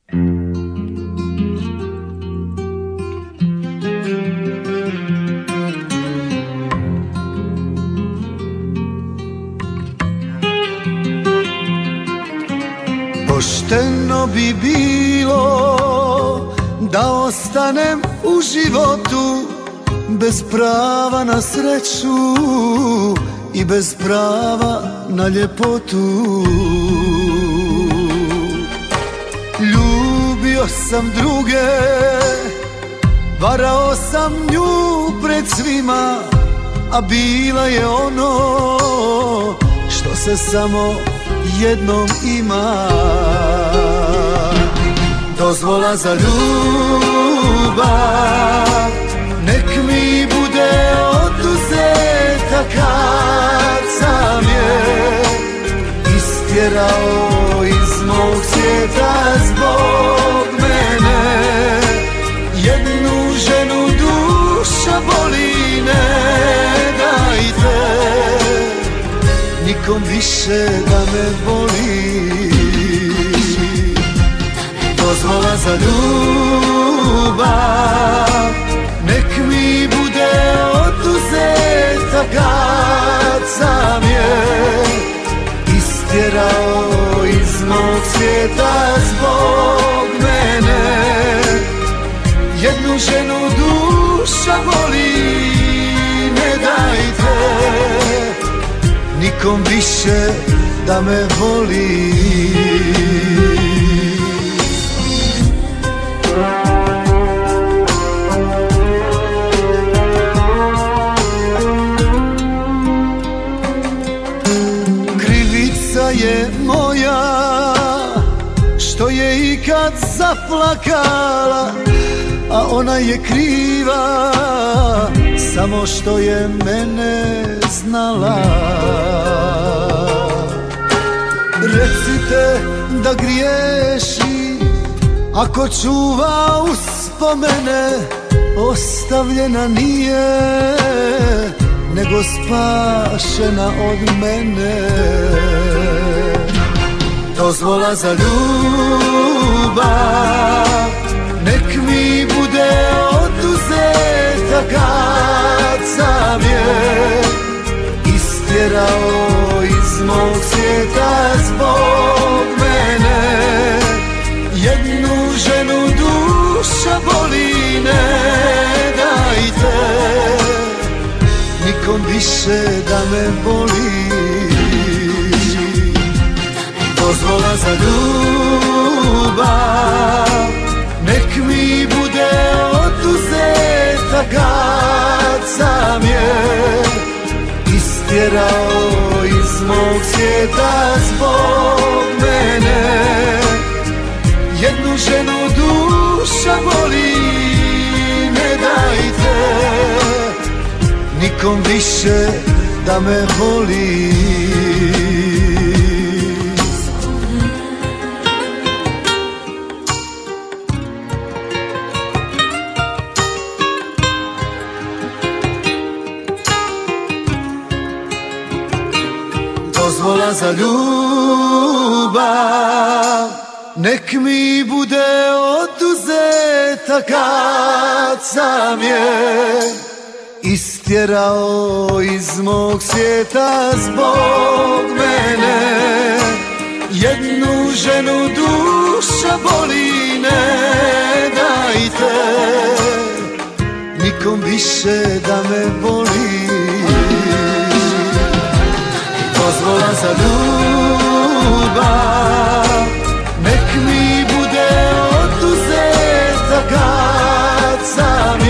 Pošteno bi bilo da ostanem u životu bez prava na sreću i bez prava na ljepotu. Ljubio sam druge, varao sam nju pred svima, a bila je ono što se samo jednom ima. Dozvola za ljubav nek mi bude oduzeta kad sam je istjerao iz mog svijeta zbog mene. Jednu ženu duša boli, ne dajte nikom više da me voli. Dozvola za ljubav nek mi bude oduzeta kad sam je istjerao iz mog svijeta zbog mene. Jednu ženu duša boli, ne dajte nikom više da me voli. Krivica je moja što je ikad zaplakala, a ona je kriva samo što je mene znala. Recite da griješi ako čuva uspomene, ostavljena nije nego spašena od mene. Dozvola za ljubav nek mi bude oduzeta kad sam je istjerao iz mog svijeta zbog mene. Jednu ženu duša boli, ne dajte nikom više da me voli. Dozvola za ljubav nek mi bude oduzeta kad sam je istjerao iz mog svijeta zbog mene. Jednu ženu duša boli, ne dajte nikom više da me voli. Dozvola za ljubav nek mi bude oduzeta kad sam je istjerao iz mog svijeta zbog mene. Jednu ženu duša boli, ne dajte nikom više da me voli. Dozvola za ljubav nek mi bude oduzeta kad sam